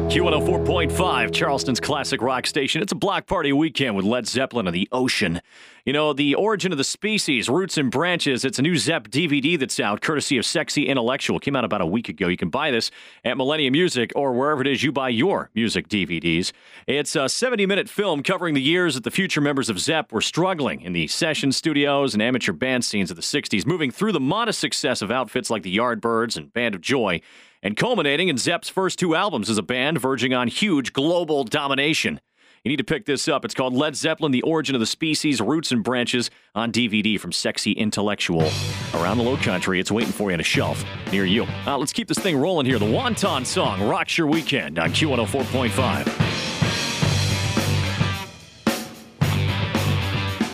Q104.5, Charleston's classic rock station. It's a block party weekend with Led Zeppelin and the Ocean. You know, The Origin of the Species, Roots and Branches. It's a new Zepp DVD that's out, courtesy of Sexy Intellectual. Came out about a week ago. You can buy this at Millennium Music or wherever it is you buy your music DVDs. It's a 70-minute film covering the years that the future members of Zepp were struggling in the session studios and amateur band scenes of the 60s, moving through the modest success of outfits like the Yardbirds and Band of Joy, and culminating in Zepp's first two albums as a band, verging on huge global domination. You need to pick this up. It's called Led Zeppelin, The Origin of the Species, Roots and Branches, on DVD from Sexy Intellectual. Around the Low Country, it's waiting for you on a shelf near you. Let's keep this thing rolling here. The Wonton Song rocks your weekend on Q104.5.